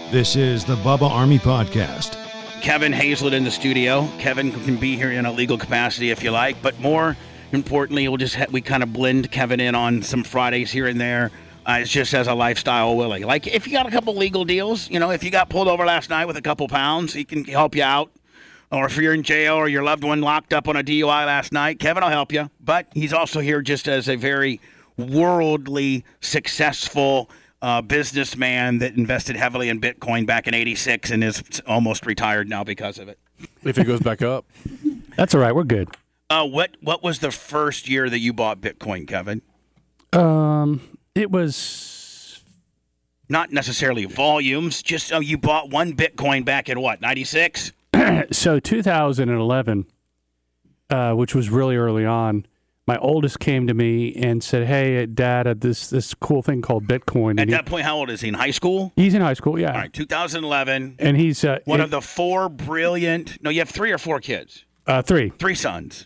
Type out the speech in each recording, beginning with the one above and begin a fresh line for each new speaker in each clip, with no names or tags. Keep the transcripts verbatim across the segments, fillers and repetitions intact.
This is the Bubba Army Podcast.
Kevin Hazlett in the studio. Kevin can be here in a legal capacity if you like, but more importantly, we'll just ha- we kind of blend Kevin in on some Fridays here and there. Uh, it's just as a lifestyle willing. Like if you got a couple legal deals, you know, if you got pulled over last night with a couple pounds, he can help you out. Or if you're in jail or your loved one locked up on a D U I last night, Kevin will help you. But he's also here just as a very worldly, successful uh, businessman that invested heavily in Bitcoin back in eighty-six and is almost retired now because of it.
If it goes back up.
That's all right. We're good.
Uh, what what was the first year that you bought Bitcoin, Kevin?
Um, it was
not necessarily volumes. Just uh, you bought one Bitcoin back in what, ninety-six?
So two thousand eleven, uh, which was really early on, my oldest came to me and said, "Hey, Dad, uh, this this cool thing called Bitcoin."
At
and
that
he,
point, how old is he? In high school?
He's in high school, yeah.
All right, two thousand eleven.
And he's uh,
one
it,
of the four brilliant. No, you have three or four kids.
Uh, three.
Three sons.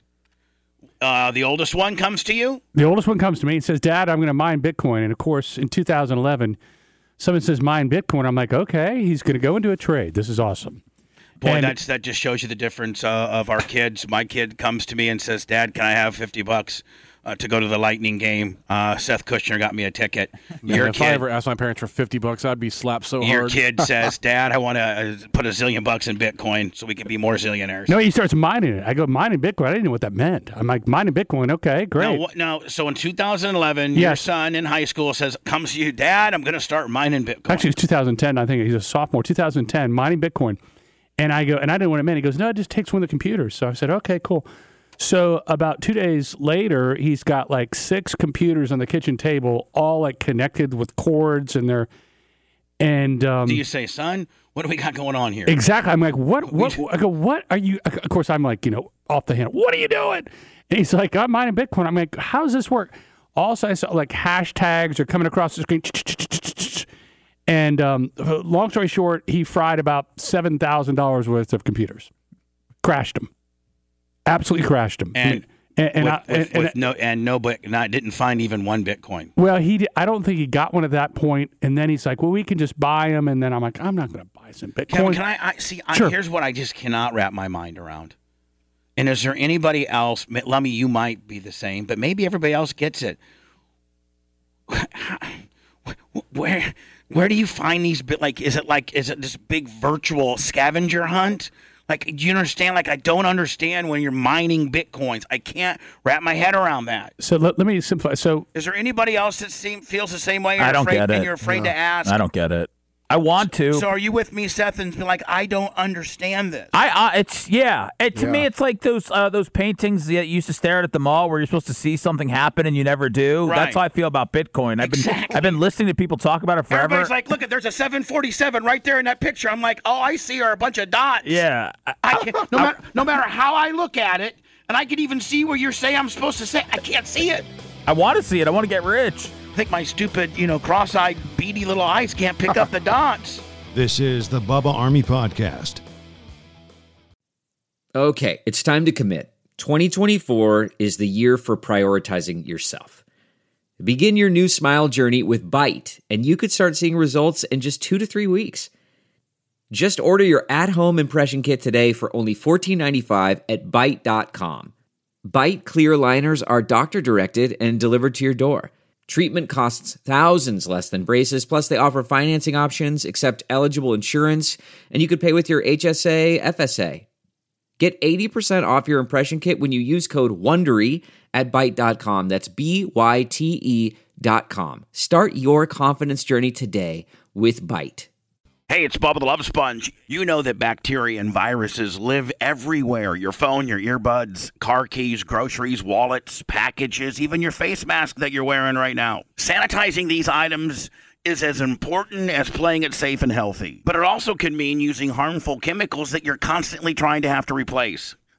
Uh, the oldest one comes to you?
The oldest one comes to me and says, "Dad, I'm going to mine Bitcoin." And, of course, in two thousand eleven, someone says, "Mine Bitcoin." I'm like, okay, he's going to go into a trade. This is awesome.
Boy,
and,
that's, that just shows you the difference uh, of our kids. My kid comes to me and says, "Dad, can I have fifty bucks uh, to go to the Lightning game? Uh, Seth Kushner got me a ticket."
Man,
your
if
kid,
I ever asked my parents for fifty bucks, I'd be slapped so
your
hard.
Your kid says, "Dad, I want to put a zillion bucks in Bitcoin so we can be more zillionaires."
No, he starts mining it. I go, mining Bitcoin? I didn't know what that meant. I'm like, mining Bitcoin, okay, great.
Now, now so in two thousand eleven,
yes.
your son in high school says, comes to you, "Dad, I'm going to start mining Bitcoin."
Actually, it's two thousand ten. I think he's a sophomore. two thousand ten, mining Bitcoin. And I go, and I didn't know what it meant. He goes, "No, it just takes one of the computers." So I said, okay, cool. So about two days later, he's got like six computers on the kitchen table, all like connected with cords, and they're, and um,
do you say, "Son, what do we got going on here?"
Exactly. I'm like, what? What? I go, what are you? Of course, I'm like, you know, off the handle. What are you doing? And he's like, "I'm mining Bitcoin." I'm like, how does this work? Also, I saw like hashtags are coming across the screen. And um, long story short, he fried about seven thousand dollars worth of computers. Crashed them. Absolutely crashed them.
And
and, and,
with,
I,
with,
and,
with
and
no and no, but not didn't find even one Bitcoin.
Well, he did, I don't think he got one at that point. And then he's like, "Well, we can just buy them." And then I'm like, "I'm not going to buy some Bitcoin."
Kevin, can I, I see? I,
sure.
Here's what I just cannot wrap my mind around. And is there anybody else? Lummy, you might be the same, but maybe everybody else gets it. Where? Where do you find these? Like, is it like, is it this big virtual scavenger hunt? Like, do you understand? Like, I don't understand when you're mining Bitcoins. I can't wrap my head around that.
So let, let me simplify. So,
is there anybody else that seem, feels the same way? You're
I don't
afraid,
get it.
And you're afraid
No.
to ask.
I don't get it. I want to.
So, are you with me, Seth? And be like, I don't understand this.
I, I it's yeah. It, to
Yeah.
me, it's like those uh, those paintings that you used to stare at at the mall, where you're supposed to see something happen and you never do.
Right.
That's how I feel about Bitcoin. I've
Exactly.
been I've been listening to people talk about it forever.
Everybody's like, look, there's a seven forty-seven right there in that picture. I'm like, all I see are a bunch of dots.
yeah, I,
I can't, no matter no matter how I look at it, and I could even see where you're saying I'm supposed to say, I can't see it.
I want to see it. I want to get rich.
I think my stupid, you know, cross-eyed, beady little eyes can't pick up the dots.
This is the Bubba Army Podcast.
Okay, it's time to commit. twenty twenty-four is the year for prioritizing yourself. Begin your new smile journey with Byte, and you could start seeing results in just two to three weeks. Just order your at-home impression kit today for only fourteen ninety-five at Byte dot com. Byte clear liners are doctor-directed and delivered to your door. Treatment costs thousands less than braces, plus they offer financing options, accept eligible insurance, and you could pay with your H S A, F S A. Get eighty percent off your impression kit when you use code WONDERY at Byte dot com. That's B Y T E dot com. Start your confidence journey today with Byte.
Hey, it's Bubba the Love Sponge. You know that bacteria and viruses live everywhere. Your phone, your earbuds, car keys, groceries, wallets, packages, even your face mask that you're wearing right now. Sanitizing these items is as important as playing it safe and healthy. But it also can mean using harmful chemicals that you're constantly trying to have to replace.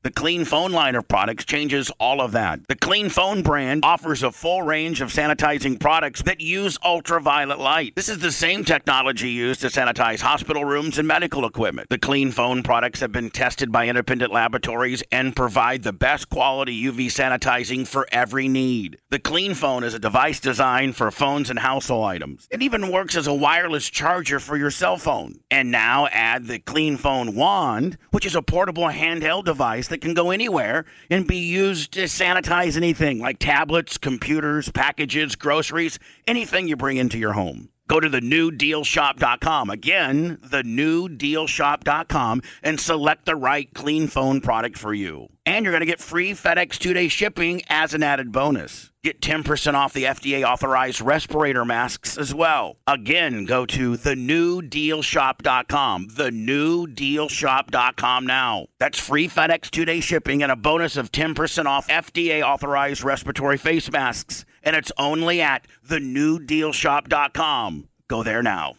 The Clean Phone line of products changes all of that. The Clean Phone brand offers a full range of sanitizing products that use ultraviolet light. This is the same technology used to sanitize hospital rooms and medical equipment. The Clean Phone products have been tested by independent laboratories and provide the best quality U V sanitizing for every need. The Clean Phone is a device designed for phones and household items. It even works as a wireless charger for your cell phone. And now add the Clean Phone Wand, which is a portable handheld device that can go anywhere and be used to sanitize anything like tablets, computers, packages, groceries, anything you bring into your home. Go to the new deal shop dot com. Again, the new deal shop dot com and select the right Clean Phone product for you. And you're going to get free FedEx two-day shipping as an added bonus. Get ten percent off the F D A-authorized respirator masks as well. Again, go to the new deal shop dot com. the new deal shop dot com now. That's free FedEx two-day shipping and a bonus of ten percent off F D A-authorized respiratory face masks. And it's only at the new deal shop dot com. Go there now.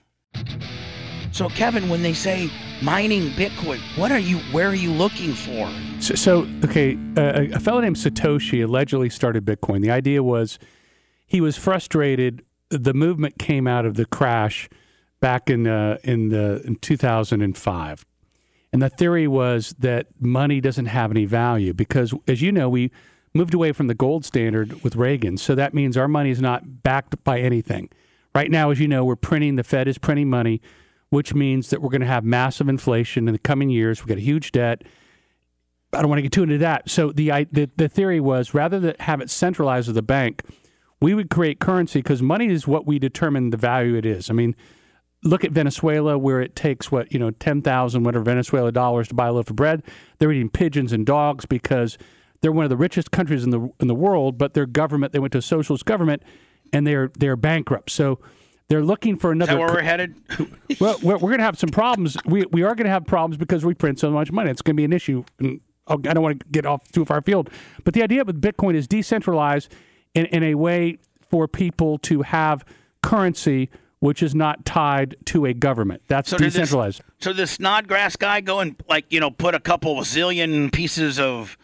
So, Kevin, when they say mining Bitcoin, what are you? Where are you looking for?
So, so okay, uh, a fellow named Satoshi allegedly started Bitcoin. The idea was he was frustrated. The movement came out of the crash back in uh, in the in two thousand five, and the theory was that money doesn't have any value because, as you know, we moved away from the gold standard with Reagan. So that means our money is not backed by anything. Right now, as you know, we're printing. The Fed is printing money, which means that we're going to have massive inflation in the coming years. We've got a huge debt. I don't want to get too into that. So the, the the theory was rather than have it centralized with a bank, we would create currency because money is what we determine the value it is. I mean, look at Venezuela where it takes, what, you know, ten thousand whatever Venezuela dollars to buy a loaf of bread. They're eating pigeons and dogs because they're one of the richest countries in the in the world, but their government, they went to a socialist government, and they're they're bankrupt. So they're looking for another.
Is that where we're headed?
Well, we're, we're going to have some problems. We we are going to have problems because we print so much money. It's going to be an issue. And I don't want to get off too far field, but the idea with Bitcoin is decentralized in, in a way for people to have currency which is not tied to a government. That's so decentralized.
This, so this Snodgrass guy go and, like, you know, put a couple of zillion pieces of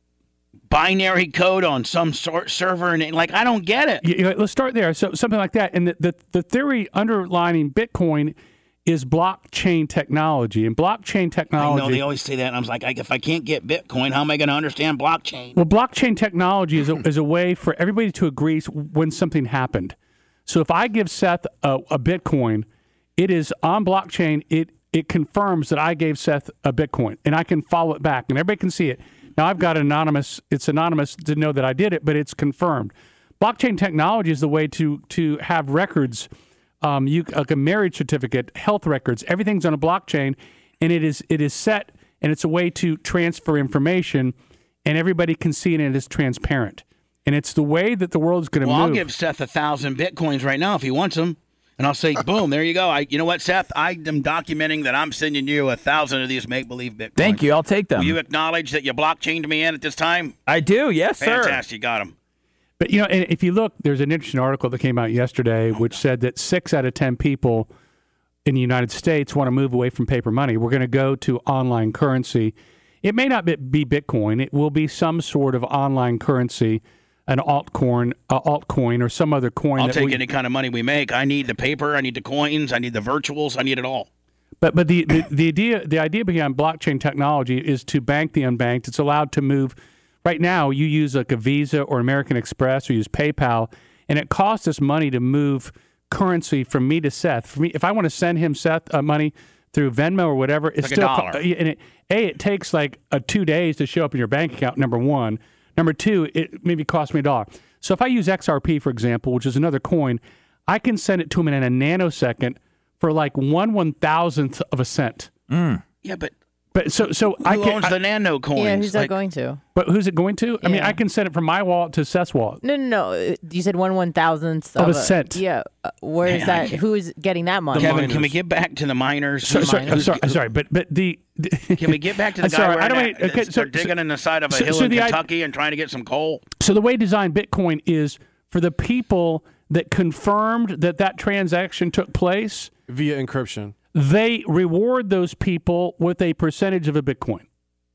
binary code on some sort server, and like, I don't get it.
You know, let's start there. So something like that. And the, the, the theory underlining Bitcoin is blockchain technology. And blockchain technology...
I know, they always say that, and I was like, if I can't get Bitcoin, how am I going to understand blockchain?
Well, blockchain technology is a, is a way for everybody to agree when something happened. So if I give Seth a, a Bitcoin, it is on blockchain, it, it confirms that I gave Seth a Bitcoin, and I can follow it back, and everybody can see it. Now, I've got anonymous, it's anonymous to know that I did it, but it's confirmed. Blockchain technology is the way to to have records, um, you like a marriage certificate, health records, everything's on a blockchain, and it is it is set, and it's a way to transfer information, and everybody can see it, and it is transparent. And it's the way that the world is going to
well,
move.
I'll give Seth a thousand Bitcoins right now if he wants them. And I'll say, boom, there you go. I, you know what, Seth? I am documenting that I'm sending you a thousand of these make-believe Bitcoins.
Thank you. I'll take them.
Will you acknowledge that you blockchained me in at this time?
I do. Yes, sir.
Fantastic. You got them.
But, you know, and if you look, there's an interesting article that came out yesterday which said that six out of ten people in the United States want to move away from paper money. We're going to go to online currency. It may not be Bitcoin. It will be some sort of online currency, an altcoin, uh, altcoin, or some other coin.
I'll
that
take
we,
any kind of money we make. I need the paper. I need the coins. I need the virtuals. I need it all.
But but the, the, the idea the idea behind blockchain technology is to bank the unbanked. It's allowed to move. Right now, you use like a Visa or American Express or use PayPal, and it costs us money to move currency from me to Seth. For me, if I want to send him Seth uh, money through Venmo or whatever, it's
like
still
a dollar.
And it, a it takes like a two days to show up in your bank account. Number one. Number two, it maybe costs me a dollar. So if I use X R P, for example, which is another coin, I can send it to him in a nanosecond for like one one thousandth of a cent.
Mm.
Yeah, but
but so so
who
I can,
owns
I,
the nano coins?
Yeah, who's
like,
that going to?
But who's it going to? I mean,
Yeah.
I can send it from my wallet to Seth's wallet.
No, no, no. You said one one thousandth
Of a cent.
Yeah. Uh, Where is
Man, I
that?
can't-
Who is getting that money?
Kevin,
miners.
can we get back to the miners?
So,
The
sorry, I'm
miners-
sorry, I'm sorry, but but the, the
Can we get back to the
I'm
guy
sorry,
where
I don't
that-
mean- okay,
that's-
so-
they're digging in the side of a
so-
hill
so
in
the i-
Kentucky and trying to get some coal?
So the way designed Bitcoin is for the people that confirmed that that transaction took place,
Via encryption.
they reward those people with a percentage of a Bitcoin.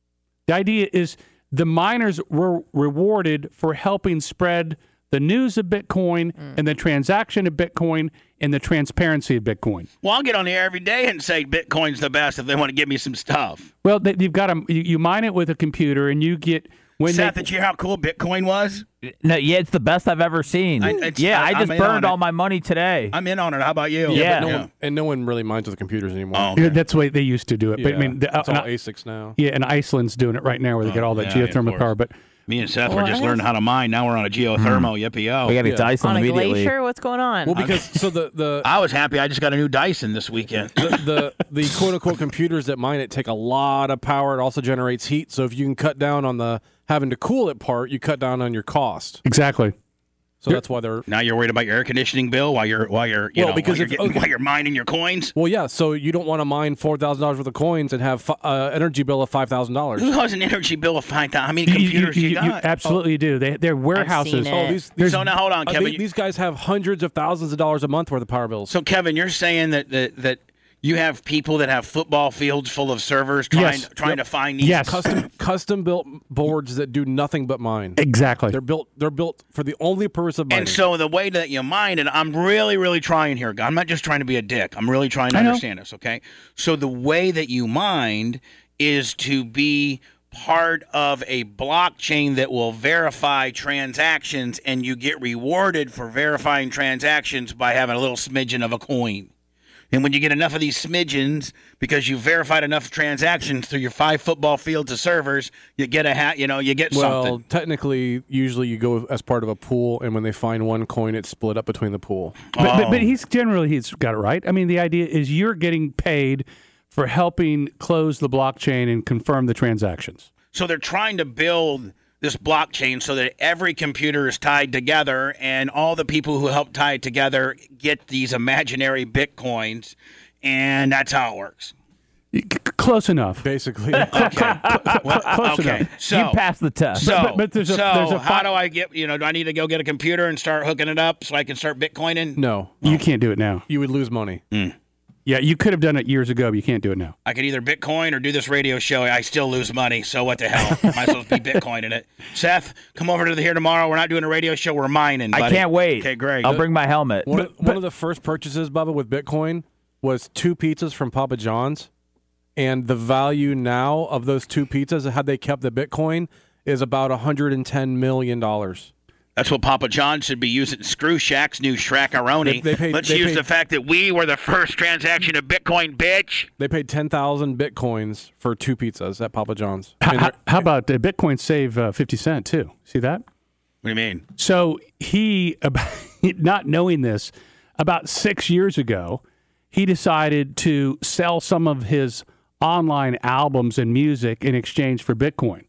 The idea is the miners were rewarded for helping spread the news of Bitcoin mm. and the transaction of Bitcoin and the transparency of Bitcoin.
Well, I'll get on the air every day and say Bitcoin's the best if they want to give me some stuff.
Well, they, you've got to you, you mine it with a computer, and you get when
Seth,
they,
did you hear how cool Bitcoin was?
No, yeah, it's the best I've ever seen.
I,
yeah, I just burned all
it.
my money today.
I'm in on it. How about you?
Yeah,
but no
yeah.
One, and no one really minds with the computers anymore.
Oh, okay.
That's the way they used to do it.
Yeah,
but I mean, the,
it's all
uh,
A SICs now.
Yeah, and Iceland's doing it right now, where they
Oh,
get all that
yeah,
geothermal
of
power. But
me and Seth
Well,
were just
I
learning
guess-
how to mine. Now we're on a geothermal. Yippee-yo.
We got to
Yeah.
get Iceland
On a
immediately.
glacier? What's going on?
Well, because so the the
I was happy. I just got a new Dyson this weekend.
the, the the quote unquote computers that mine it take a lot of power. It also generates heat. So if you can cut down on the having to cool it part, you cut down on your cost.
exactly.
So that's why they're
Now you're worried about your air conditioning bill while you're while you're you
Well,
know
because
while, you're
if-
getting,
okay.
while you're mining your coins.
well, yeah. So you don't want to mine four thousand dollars worth of coins and have an uh, energy bill of five thousand dollars.
Who has an energy bill of five thousand? How many
You, you,
computers
you,
you,
you
got?
absolutely do. They, they're warehouses.
it.
Oh, these,
There's-
these
so now hold on,
uh,
Kevin.
the- these guys have hundreds of thousands of dollars a month worth of power bills.
So Kevin, you're saying that that, that you have people that have football fields full of servers trying
Yes.
trying
Yep.
to find these.
Yes.
custom custom built boards that do nothing but mine.
Exactly.
They're built. They're built for the only purpose of mining.
And so the way that you mine it, I'm really, really trying here. I'm not just trying to be a dick. I'm really trying to
I know.
understand this, okay? So the way that you mined is to be part of a blockchain that will verify transactions, and you get rewarded for verifying transactions by having a little smidgen of a coin. And when you get enough of these smidgens, because you verified enough transactions through your five football fields of servers, you get a hat. You know, you get
well,
something.
technically, usually you go as part of a pool, and when they find one coin, it's split up between the pool.
But, but,
Oh.
but he's generally he's got it right. I mean, the idea is you're getting paid for helping close the blockchain and confirm the transactions.
So they're trying to build this blockchain so that every computer is tied together, and all the people who help tie it together get these imaginary bitcoins, and that's how it works.
C- Close enough.
Basically,
Okay. Well,
Close
okay.
enough.
So,
you passed the test.
so,
But- but there's a-
so
there's a
how
fi-
do I get, you know, do I need to go get a computer and start hooking it up so I can start bitcoining?
no,
You can't do it now.
you would lose money.
Yeah, you could have done it years ago, but you can't do it now.
I could either Bitcoin or do this radio show. I still lose money, so what the hell? Might as well be Bitcoining it. Seth, come over to the here tomorrow. We're not doing a radio show. We're mining, buddy.
I can't wait.
Okay, great.
I'll bring my helmet.
One, of, one of the first purchases, Bubba, with Bitcoin was two pizzas from Papa John's, and the value now of those two pizzas, had they kept the Bitcoin, is about one hundred ten million dollars.
That's what Papa John should be using. Screw Shaq's new Shrackaroni.
They- they paid-
Let's
they
use
paid-
the fact that we were the first transaction of Bitcoin, bitch.
They paid ten thousand Bitcoins for two pizzas at Papa John's.
How,
And
how,
they're-
how about uh, Bitcoin save uh, fifty cent too? See that?
What do you mean?
So he, about, not knowing this, about six years ago, he decided to sell some of his online albums and music in exchange for Bitcoin.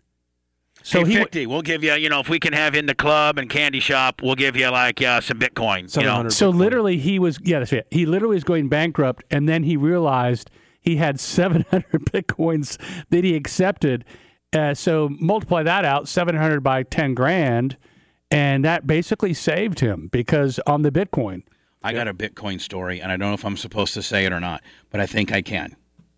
So
hey,
he
fifty. We'll give you, you know, if we can have in the club and candy shop, we'll give you like uh, some Bitcoin. You
seven
know?
hundred
so
Bitcoin.
literally he was yeah that's right. He literally was going bankrupt, and then he realized he had seven hundred Bitcoins that he accepted. Uh, so multiply that out, seven hundred by ten grand, and that basically saved him because on the Bitcoin.
I got a Bitcoin story, and I don't know if I'm supposed to say it or not, but I think I can.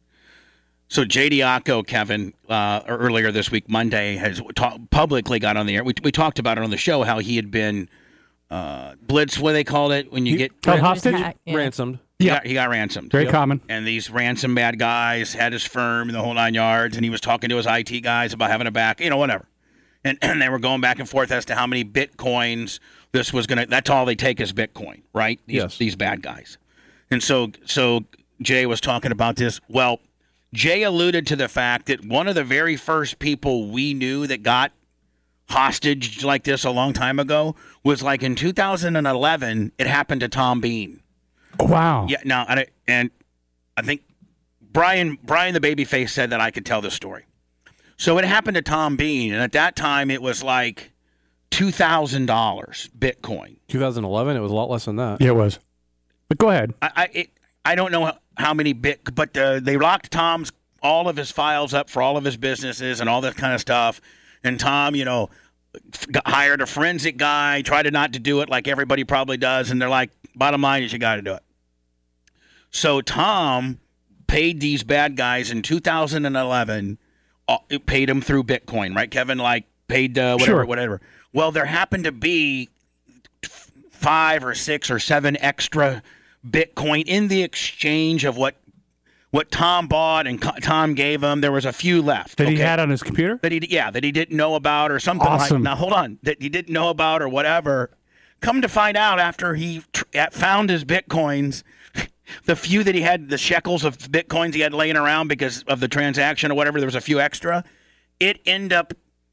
So J D Acco, Kevin, uh, earlier this week, Monday, has ta- publicly got on the air. We, we talked about it on the show, how he had been uh, blitz, what do they called it, when you get
Held hostage?
Attack, yeah.
ransomed.
he,
Yeah.
got, he got ransomed.
Very common.
And these ransom bad guys had his firm and the whole nine yards, and he was talking to his I T guys about having a back, you know, whatever. And, and they were going back and forth as to how many Bitcoins this was going to, that's all they take is Bitcoin, right? These,
Yes.
These bad guys. And so, so Jay was talking about this. Well, Jay alluded to the fact that one of the very first people we knew that got hostage like this a long time ago was like in two thousand eleven, it happened to Tom Bean.
Wow.
Yeah, no, and I, and I think Brian Brian the Babyface said that I could tell this story. So it happened to Tom Bean, and at that time it was like two thousand dollars Bitcoin.
twenty eleven, it was a lot less than that.
Yeah, it was. But go ahead.
I I, it, I don't know how, how many bit, but uh, they locked Tom's all of his files up for all of his businesses and all that kind of stuff. And Tom, you know, got, hired a forensic guy, tried to not to do it like everybody probably does, and they're like, bottom line is you got to do it. So Tom paid these bad guys in two thousand eleven uh, paid him through Bitcoin, right, Kevin? Like paid uh, whatever,
Sure.
whatever. Well, there happened to be f- five or six or seven extra Bitcoin in the exchange of what what Tom bought and Co- Tom gave him. There was a few left
That he
okay?
had on his computer?
that he yeah that he didn't know about or something
Awesome.
like. Now hold on, that he didn't know about or whatever. Come to find out, after he tr- found his Bitcoins, the few that he had, the shekels of Bitcoins he had laying around because of the transaction or whatever, there was a few extra. It ended up,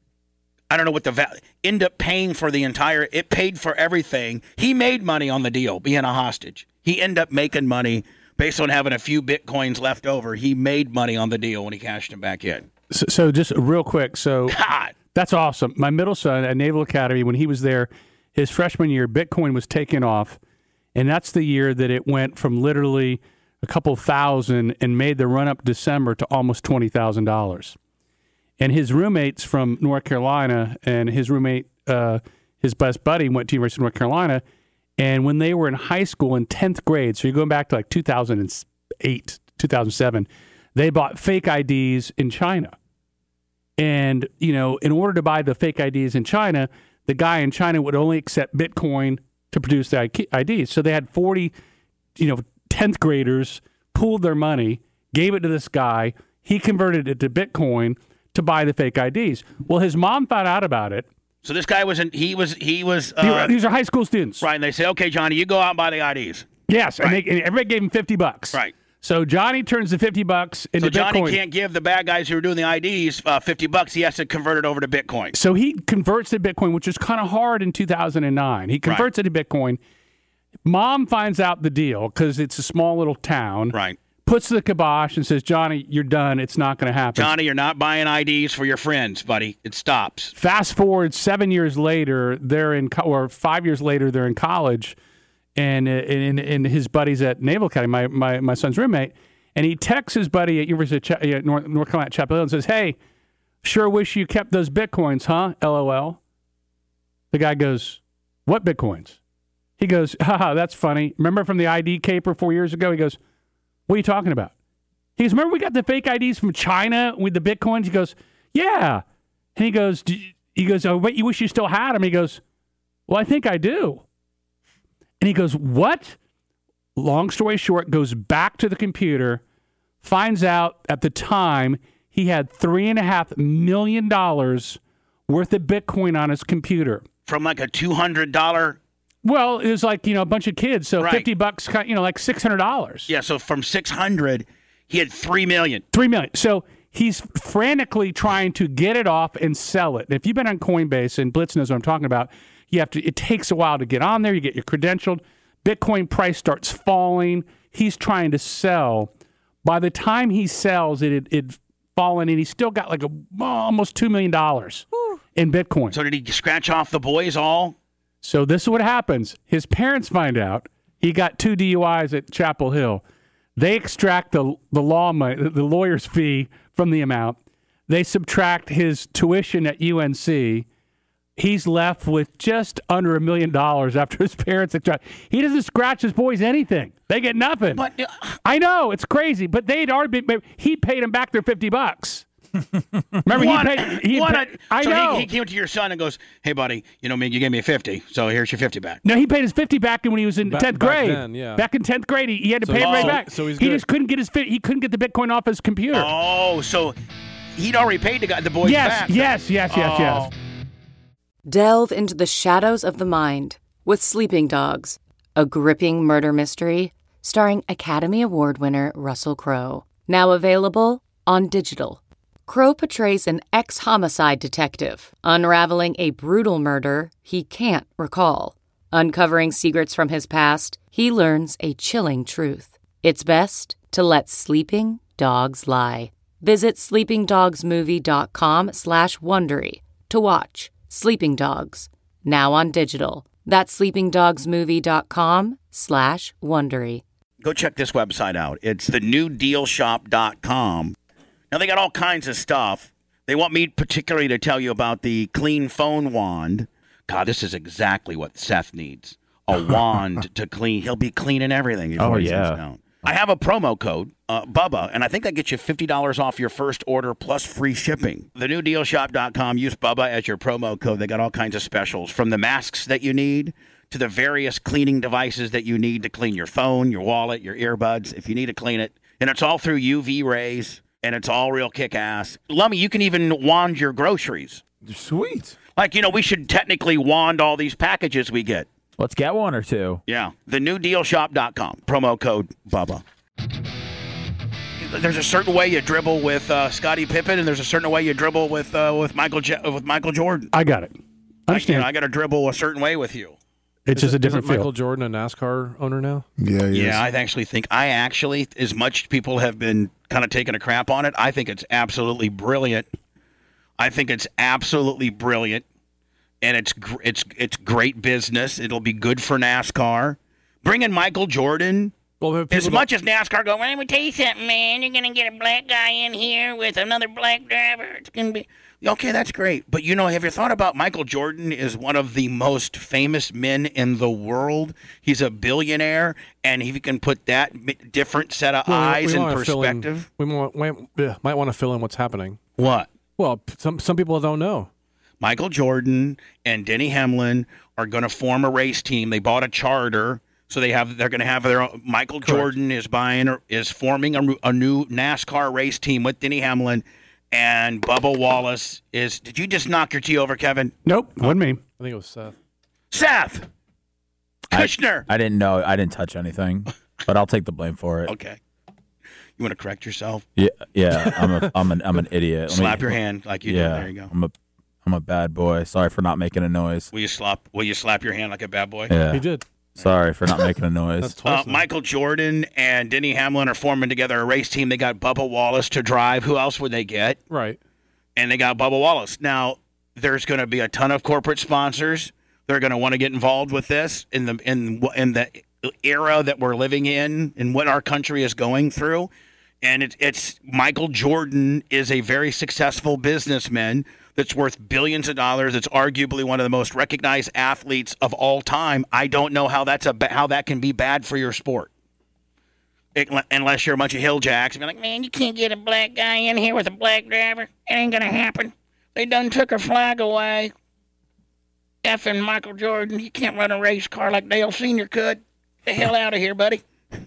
I don't know what the value, end up paying for the entire, it paid for everything. He made money on the deal, being a hostage. He ended up making money based on having a few Bitcoins left over. He made money on the deal when he cashed them back in.
So, so just real quick. So
God.
that's awesome. My middle son at Naval Academy, when he was there, his freshman year, Bitcoin was taken off. And that's the year that it went from literally a couple thousand and made the run up December to almost twenty thousand dollars. And his roommates from North Carolina and his roommate, uh, his best buddy, went to University of North Carolina. And when they were in high school in tenth grade, so you're going back to like two thousand eight, two thousand seven, they bought fake I Ds in China. And, you know, in order to buy the fake I Ds in China, the guy in China would only accept Bitcoin to produce the I Ds. So they had forty, you know, tenth graders pooled their money, gave it to this guy. He converted it to Bitcoin to buy the fake I Ds. Well, his mom found out about it.
So this guy was in, he was, he was, uh,
These are high school students.
right. And they say, okay, Johnny, you go out and buy the I Ds.
Yes.
Right.
And, they, and everybody gave him fifty bucks.
Right.
So Johnny turns the fifty bucks into
So Johnny
Bitcoin.
can't give the bad guys who are doing the I Ds uh, fifty bucks. He has to convert it over to Bitcoin.
So he converts to Bitcoin, which is kind of hard in two thousand nine. He converts it to Bitcoin. Mom finds out the deal because it's a small little town.
Right.
Puts the kibosh and says, Johnny, you're done. It's not going to happen.
Johnny, you're not buying I Ds for your friends, buddy. It stops.
Fast forward seven years later, they're in, co- or five years later, they're in college, and and, and his buddies at Naval Academy, my, my, my son's roommate, and he texts his buddy at University of Ch- uh, North, North Carolina at Chapel Hill and says, hey, sure wish you kept those Bitcoins, huh? LOL. The guy goes, what Bitcoins? He goes, haha, that's funny. Remember from the I D caper four years ago? He goes, what are you talking about? He goes, remember we got the fake I Ds from China with the Bitcoins? He goes, yeah. And he goes, do you, he goes, oh, but you wish you still had them. He goes, well, I think I do. And he goes, what? Long story short, goes back to the computer, finds out at the time he had three and a half million dollars worth of Bitcoin on his computer.
From like a two hundred dollars.
Well, it was like, you know, a bunch of kids. So
Right.
fifty bucks, you know, like six hundred dollars.
Yeah, so from six hundred, he had three million.
Three million. So he's frantically trying to get it off and sell it. And if you've been on Coinbase, and Blitz knows what I'm talking about, you have to. It takes a while to get on there. You get your credentialed. Bitcoin price starts falling. He's trying to sell. By the time he sells, it it, it fallen, and he's still got like a almost two million dollars in Bitcoin.
So did he scratch off the boys all?
So this is what happens. His parents find out he got two D U Is at Chapel Hill. They extract the the law money, the lawyer's fee from the amount. They subtract his tuition at U N C. He's left with just under a million dollars after his parents extract. He doesn't scratch his boys anything. They get nothing.
But uh,
I know it's crazy, but they'd already been. He paid him back their fifty bucks. Remember,
what,
he paid. He
what
paid
a-
I
so
know.
He, he came to your son and goes, hey, buddy, you know, man, you gave me a fifty, so here's your fifty back.
No, he paid his fifty back when he was in
Ba-
tenth
back
grade.
then, yeah.
Back in tenth grade, he, he had to
So
pay it
he's-
right
so-
back.
so he's
he
good.
just couldn't get his fi- he couldn't get the Bitcoin off his computer.
Oh, so he'd already paid the guy, the boys
yes,
back.
yes, yes, yes,
Oh.
yes.
Delve into the shadows of the mind with Sleeping Dogs, a gripping murder mystery starring Academy Award winner Russell Crowe. Now available on digital. Crowe portrays an ex-homicide detective unraveling a brutal murder he can't recall. Uncovering secrets from his past, he learns a chilling truth. It's best to let sleeping dogs lie. Visit sleepingdogsmovie.com slash Wondery to watch Sleeping Dogs, now on digital. That's sleepingdogsmovie.com slash Wondery.
Go check this website out. It's the new deal shop dot com. Now, they got all kinds of stuff. They want me particularly to tell you about the clean phone wand. God, this is exactly what Seth needs. A wand to clean. He'll be cleaning everything. before
Oh,
he sits
yeah.
down. I have a promo code, uh, Bubba, and I think that gets you fifty dollars off your first order plus free shipping. The new deal shop dot com, use Bubba as your promo code. They got all kinds of specials, from the masks that you need to the various cleaning devices that you need to clean your phone, your wallet, your earbuds, if you need to clean it. And it's all through U V rays, and it's all real kick-ass. Lummy, you can even wand your groceries.
Sweet.
Like, you know, we should technically wand all these packages we get.
Let's get one or two.
Yeah. The new deal shop dot com. Promo code Bubba. There's a certain way you dribble with uh, Scottie Pippen, and there's a certain way you dribble with uh, with Michael Je- with Michael Jordan.
I got it. Understand.
I, you know, I got to dribble a certain way with you.
It's
Is
just
it-
a different
isn't Michael
feel.
Jordan a NASCAR owner now?
Yeah, he
Yeah,
is.
I actually think I actually, as much people have been kind of taking a crap on it, I think it's absolutely brilliant. I think it's absolutely brilliant, and it's gr- it's it's great business. It'll be good for NASCAR. Bring in Michael Jordan.
Well,
As
people
much as NASCAR go, well, let me tell you something, man. You're gonna get a black guy in here with another black driver. It's gonna be okay. That's great, but you know, have you thought about Michael Jordan is one of the most famous men in the world? He's a billionaire, and if you can put that mi- different set of
Well, we-
eyes
we
and
wanna fill in-
perspective.
we might, might, yeah, might want to fill in what's happening.
What?
Well, p- some some people don't know.
Michael Jordan and Denny Hamlin are going to form a race team. They bought a charter, so they have they're going to have their own. Michael Jordan is buying or is forming a, a new NASCAR race team with Denny Hamlin, and Bubba Wallace is. Did you just knock your tea over, Kevin?
Nope, wasn't me.
I think it was Seth.
Seth Kushner.
I didn't know. I didn't touch anything, but I'll take the blame for it.
Okay. You want to correct yourself?
Yeah, yeah. I'm a, I'm an, I'm an idiot. Let me-
Slap your hand like you
yeah,
did. There you go.
I'm a, I'm a bad boy. Sorry for not making a noise.
Will you slap? Will you slap your hand like a bad boy?
Yeah.
He did.
Sorry for not making a noise.
That's twice.
Uh,
now.
Michael Jordan and Denny Hamlin are forming together a race team. They got Bubba Wallace to drive. Who else would they get?
Right.
And they got Bubba Wallace. Now, there's going to be a ton of corporate sponsors. They're going to want to get involved with this in the in in the era that we're living in and what our country is going through. And it, it's Michael Jordan is a very successful businessman that's worth billions of dollars. It's arguably one of the most recognized athletes of all time. I don't know how that's a ba- how that can be bad for your sport. It, unless you're a bunch of hill jacks and be like, man, you can't get a black guy in here with a black driver. It ain't gonna happen. They done took her flag away. Effing Michael Jordan, you can't run a race car like Dale Senior could. Get the hell out of here, buddy.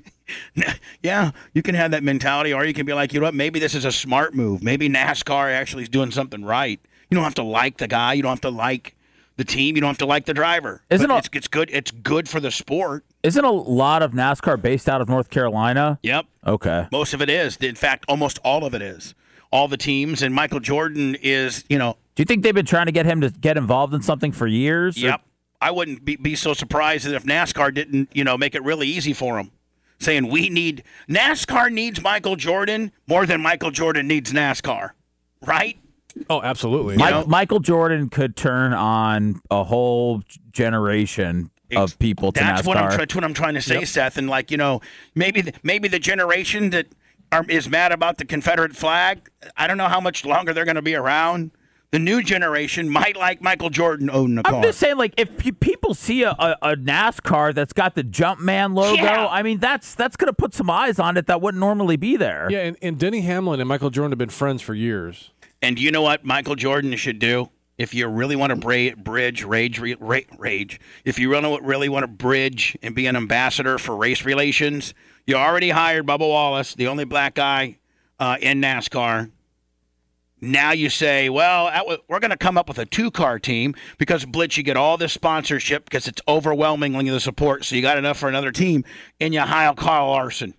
Yeah, you can have that mentality, or you can be like, you know what, maybe this is a smart move. Maybe NASCAR actually is doing something right. You don't have to like the guy. You don't have to like the team. You don't have to like the driver.
Isn't
But
a-
it's, it's good. It's good for the sport.
Isn't a lot of NASCAR based out of North Carolina?
Yep.
Okay.
Most of it is. In fact, almost all of it is. All the teams, and Michael Jordan is, you know,
Do you think they've been trying to get him to get involved in something for years? or-
yep. I wouldn't be, be so surprised if NASCAR didn't, you know, make it really easy for him. Saying we need NASCAR needs Michael Jordan more than Michael Jordan needs NASCAR, right?
Oh, absolutely.
Mi-
know-
Michael Jordan could turn on a whole generation of people to
That's
NASCAR.
what I'm. Try- that's what I'm trying to say,
Yep.
Seth. And like you know, maybe the, maybe the generation that are, is mad about the Confederate flag. I don't know how much longer they're going to be around. The new generation might like Michael Jordan owning a car.
I'm just saying, like, if pe- people see a, a, a NASCAR that's got the Jumpman logo,
Yeah.
I mean, that's that's going to put some eyes on it that wouldn't normally be there.
Yeah, and, and Denny Hamlin and Michael Jordan have been friends for years.
And you know what Michael Jordan should do? If you really want to bra- bridge rage, re- ra- rage, if you really, really want to bridge and be an ambassador for race relations, you already hired Bubba Wallace, the only black guy uh, in NASCAR. Now you say, well, that w- we're going to come up with a two-car team because, Blitz, you get all this sponsorship because it's overwhelmingly the support, so you got enough for another team, and you hire Kyle Larson.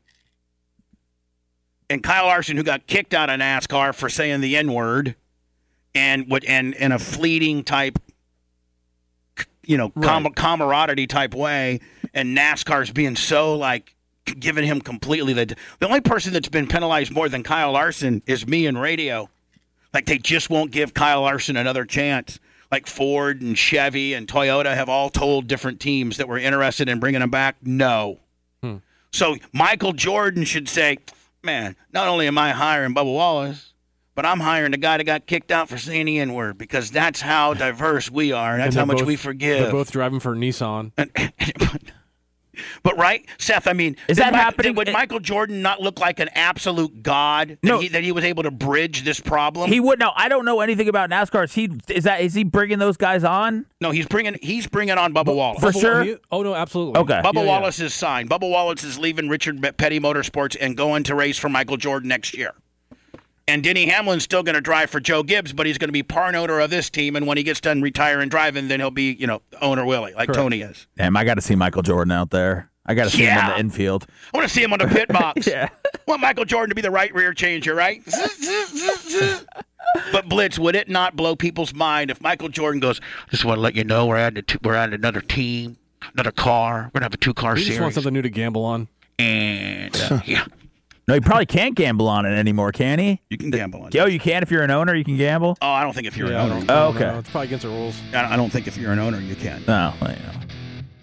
And Kyle Larson, who got kicked out of NASCAR for saying the N-word, and what and in a fleeting type, you know, com-
Right.
camaraderie type way, and NASCAR's being so like giving him completely the the only person that's been penalized more than Kyle Larson is me in radio. Like they just won't give Kyle Larson another chance. Like Ford and Chevy and Toyota have all told different teams that were interested in bringing him back, no.
Hmm.
So Michael Jordan should say, man, not only am I hiring Bubba Wallace, but I'm hiring the guy that got kicked out for saying the N-word because that's how diverse we are. That's
And
how
they're
much
both-
we
They're
forgive.
both driving for Nissan.
And- But right, Seth. I mean,
Is
did
that
Mi-
happening?
Did, would Michael Jordan not look like an absolute god?
No.
that he, that he was able to bridge this problem.
He would know. I don't know anything about NASCAR. Is he is that is he bringing those guys on
no, he's bringing he's bringing on Bubba Wallace.
for
Bubba-
sure?
he- oh no, absolutely.
Okay.
Bubba
Yeah, yeah.
Wallace is signed. Bubba Wallace is leaving Richard Petty Motorsports and going to race for Michael Jordan next year. And Denny Hamlin's still going to drive for Joe Gibbs, but he's going to be part owner of this team. And when he gets done retiring driving, then he'll be, you know, owner Willie, like
Correct.
Tony is.
Damn, I got to see Michael Jordan out there. I got to see him in
Yeah.
the infield.
I want to see him on the pit box.
Yeah.
I want Michael Jordan to be the right rear changer, right? But Blitz, would it not blow people's mind if Michael Jordan goes, just want to let you know we're adding, two, we're adding another team, another car. We're going to have a two-car
He
series.
just wants something new to gamble on.
And, uh, yeah,
No, he probably can't gamble on it anymore, can he?
you can gamble on it.
Yo, you can if you're an owner. You can gamble.
Oh, I don't think if you're
Yeah, I
an owner.
don't- I
Oh,
don't
okay.
know. It's probably against the rules.
I I don't think if you're an owner, you can.
No, well, you know.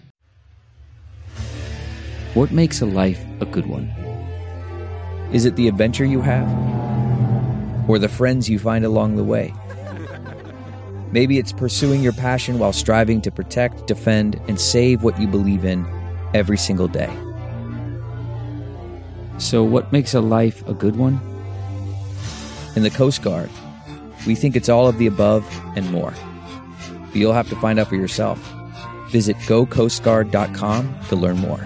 What makes a life a good one? Is it the adventure you have? Or the friends you find along the way? Maybe it's pursuing your passion while striving to protect, defend, and save what you believe in every single day. So what makes a life a good one? In the Coast Guard, we think it's all of the above and more. But you'll have to find out for yourself. Visit go coast guard dot com to learn more.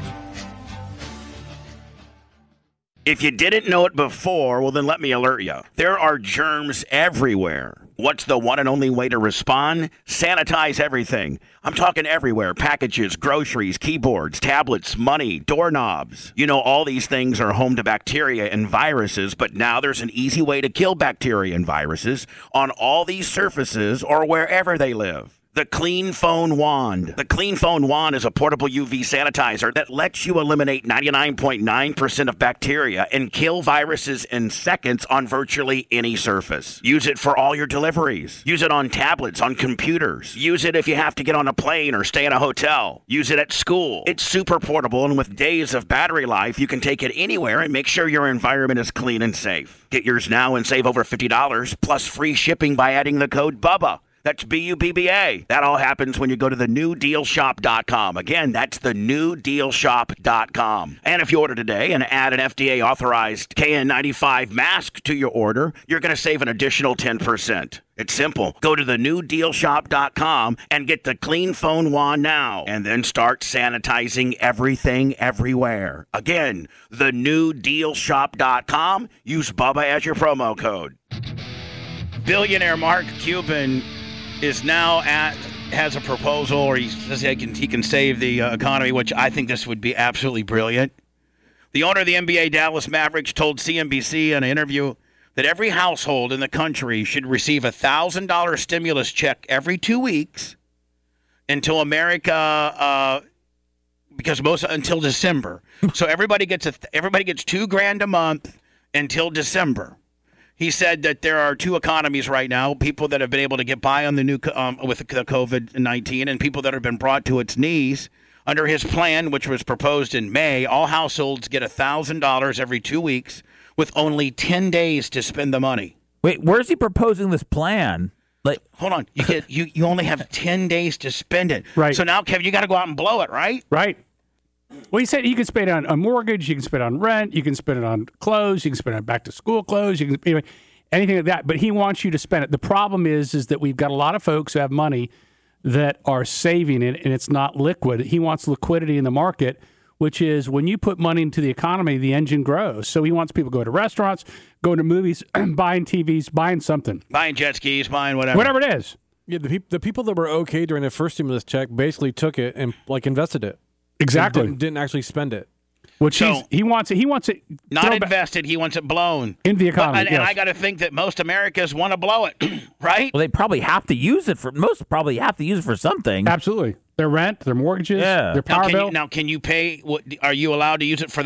If you didn't know it before, well, then let me alert you. There are germs everywhere. What's the one and only way to respond? Sanitize everything. I'm talking everywhere. Packages, groceries, keyboards, tablets, money, doorknobs. You know, all these things are home to bacteria and viruses, but now there's an easy way to kill bacteria and viruses on all these surfaces or wherever they live. The Clean Phone Wand. The Clean Phone Wand is a portable U V sanitizer that lets you eliminate ninety-nine point nine percent of bacteria and kill viruses in seconds on virtually any surface. Use it for all your deliveries. Use it on tablets, on computers. Use it if you have to get on a plane or stay in a hotel. Use it at school. It's super portable, and with days of battery life, you can take it anywhere and make sure your environment is clean and safe. Get yours now and save over fifty dollars plus free shipping by adding the code BUBBA. That's B U B B A. That all happens when you go to the new deal shop dot com. Again, that's the new deal shop dot com. And if you order today and add an F D A-authorized K N ninety-five mask to your order, you're going to save an additional ten percent. It's simple. Go to the new deal shop dot com and get the Clean Phone Wand now, and then start sanitizing everything everywhere. Again, the new deal shop dot com. Use Bubba as your promo code. Billionaire Mark Cuban is now at has a proposal, or he says he can he can save the uh, economy, which I think this would be absolutely brilliant. The owner of the N B A Dallas Mavericks told C N B C in an interview that every household in the country should receive a thousand dollar stimulus check every two weeks until America, uh, because most until December. So everybody gets a everybody gets two grand a month until December. He said that there are two economies right now, people that have been able to get by on the new um, with the COVID nineteen and people that have been brought to its knees. Under his plan, which was proposed in May, all households get one thousand dollars every two weeks with only ten days to spend the money.
Wait, where's he proposing this plan? Like,
Hold on. You get you, you only have ten days to spend it.
Right.
So now, Kevin, you got to go out and blow it, right?
Right. Well, he said you can spend it on a mortgage, you can spend it on rent, you can spend it on clothes, you can spend it on back to school clothes, you can anyway, anything like that. But he wants you to spend it. The problem is, is that we've got a lot of folks who have money that are saving it, and it's not liquid. He wants liquidity in the market, which is when you put money into the economy, the engine grows. So he wants people to go to restaurants, go to movies, buying T Vs, buying something,
Buying jet skis, buying whatever.
whatever it is.
Yeah, the, peop- the people that were okay during the first stimulus check basically took it and like invested it.
Exactly.
Didn't, didn't actually spend it.
Which
So-
he's, he wants it. He wants it
Not
throw back
invested. He wants it blown.
into the
But-
economy.
and, and
yes.
I got to think that most Americans want to blow it, right?
well, they probably have to use it for most. Probably have to use it for something.
Absolutely. Their rent, their mortgages,
Yeah.
their
Now
power
can,
bill.
you, now, can you pay? What, are you allowed to use it for that?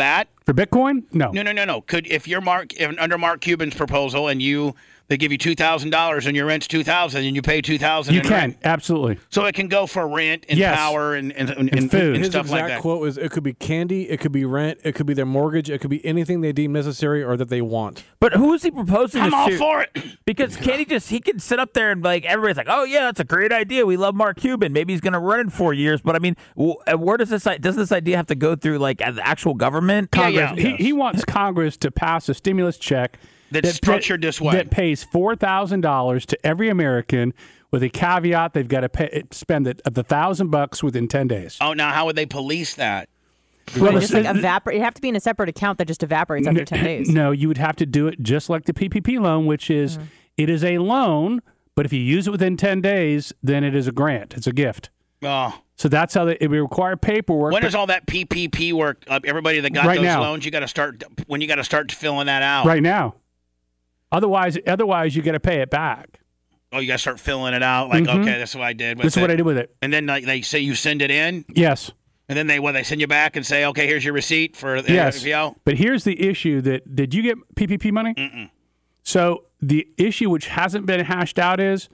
For Bitcoin? No.
No, no, no, no. Could if you're Mark if, under Mark Cuban's proposal and you they give you two thousand dollars and your rent's two thousand and you pay two thousand.
You
in
can
rent.
Absolutely.
So it can go for rent and
Yes.
power and and, and,
And
and,
food.
and
His
stuff
exact
like that.
quote is, "It could be candy, it could be rent, it could be their mortgage, it could be anything they deem necessary or that they want."
But who is he proposing
I'm
this
all
to?
for it.
Because can he just he can sit up there and like everybody's like, oh yeah, that's a great idea. We love Mark Cuban. Maybe he's going to run in four years. But I mean, w- where does this does this idea have to go through like the actual government?
Yeah,
Congress,
yeah.
He, he wants Congress to pass a stimulus check
That's
that
structured this way.
that pays four thousand dollars to every American, with a caveat they've got to pay, spend it the thousand bucks within ten days.
Oh, now how would they police that?
Well,
just like
it's-
evaporate. You have to be in a separate account that just evaporates after ten days.
No, you would have to do it just like the P P P loan, which is
Mm-hmm.
it is a loan, but if you use it within ten days, then it is a grant. It's a gift.
Oh.
So that's how they, it would require paperwork.
When
but-
does all that P P P work? Uh, everybody that got
Right
those
now.
loans, you got to start when you got to start filling that out.
right now? Otherwise, otherwise you got to pay it back.
Oh, you got to start filling it out. Like,
Mhm.
okay, this is what I did. With
This is
it.
what I did with it.
And then like, they say you send it in,
Yes.
and then they what they send you back and say, okay, here's your receipt for the
Yes.
P O.
But here's the issue: that did you get P P P money?
Mm-mm.
So the issue which hasn't been hashed out is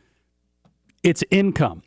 it's income.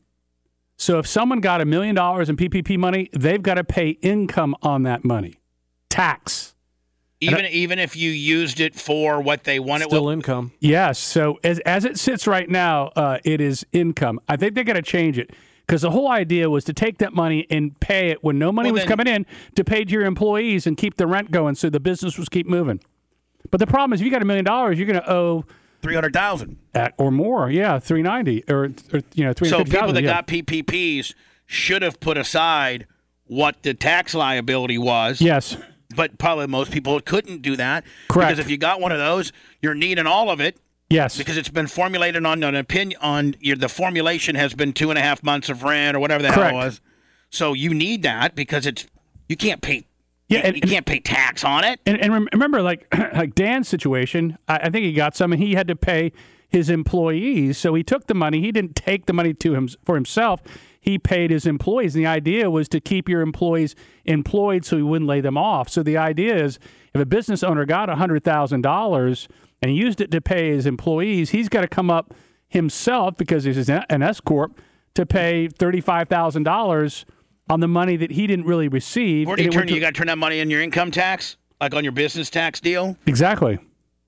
So if someone got a million dollars in P P P money, they've got to pay income on that money, tax.
Even even if you used it for what they wanted.
Still
well,
income.
Yes. So as as it sits right now, uh, it is income. I think they're going to change it because the whole idea was to take that money and pay it when no money
Well,
was
then-
coming in to pay to your employees and keep the rent going, so the business was keep moving. But the problem is, if you got a million dollars, you're going to owe
three hundred thousand.
at or more. Yeah, three ninety or, or you know three
So
fifty
people
thousand.
that
Yeah.
got P P Ps should have put aside what the tax liability was.
Yes.
But probably most people couldn't do that.
Correct.
Because if you got one of those, you're needing all of it
Yes.
because it's been formulated on an opinion on your the formulation has been two and a half months of rent or whatever the
Correct.
hell it was. So you need that because it's you can't pay
Yeah,
you,
and-
you can't pay tax on it.
And, and rem- remember, like like Dan's situation, I, I think he got some, and he had to pay his employees. So he took the money. He didn't take the money to him for himself. He paid his employees. And the idea was to keep your employees employed so he wouldn't lay them off. So the idea is, if a business owner got one hundred thousand dollars and he used it to pay his employees, he's got to come up himself, because he's an S corp, to pay thirty-five thousand dollars on the money that he didn't really receive.
Where do you
And it
turn?
went to-
You got to turn that money in your income tax, like on your business tax deal.
Exactly.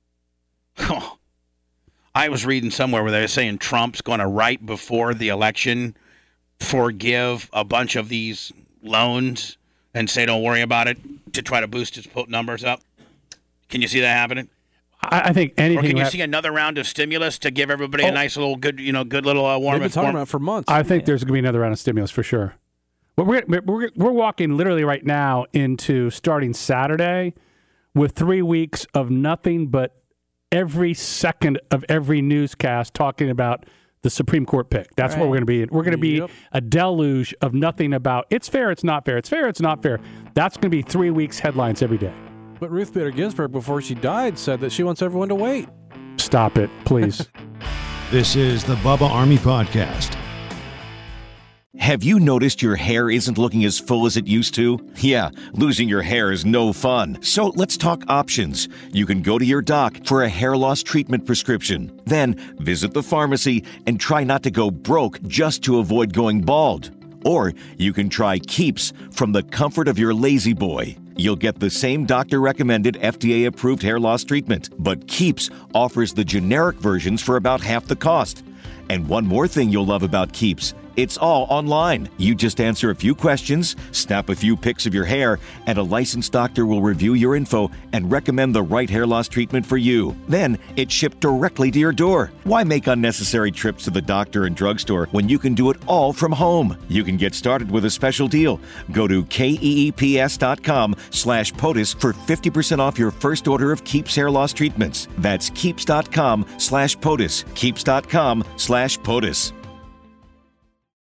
I was reading somewhere where they were saying Trump's going to, right before the election, forgive a bunch of these loans and say don't worry about it to try to boost his put numbers up. Can you see that happening?
I, I think anything.
Or can you
hap-
see another round of stimulus to give everybody
Oh.
a nice little good, you know, good little uh, warm?
They've been talking
warm-
about it for months.
I think there's going to be another round of stimulus for sure. But we're, we're we're we're walking literally right now into starting Saturday with three weeks of nothing but every second of every newscast talking about the Supreme Court pick. That's what
Right.
we're going to be in. We're going to be
Yep.
a deluge of nothing about it's fair, it's not fair, it's fair, it's not fair. That's going to be three weeks headlines every day.
But Ruth Bader Ginsburg, before she died, said that she wants everyone to wait.
Stop it, please.
This is the Bubba Army Podcast.
Have you noticed your hair isn't looking as full as it used to? Yeah, losing your hair is no fun. So let's talk options. You can go to your doc for a hair loss treatment prescription. Then visit the pharmacy and try not to go broke just to avoid going bald. Or you can try Keeps from the comfort of your lazy boy. You'll get the same doctor-recommended F D A-approved hair loss treatment, but Keeps offers the generic versions for about half the cost. And one more thing you'll love about Keeps, it's all online. You just answer a few questions, snap a few pics of your hair, and a licensed doctor will review your info and recommend the right hair loss treatment for you. Then it's shipped directly to your door. Why make unnecessary trips to the doctor and drugstore when you can do it all from home? You can get started with a special deal. Go to keeps.com slash POTUS for fifty percent off your first order of Keeps hair loss treatments. That's keeps.com slash POTUS. Keeps.com slash POTUS.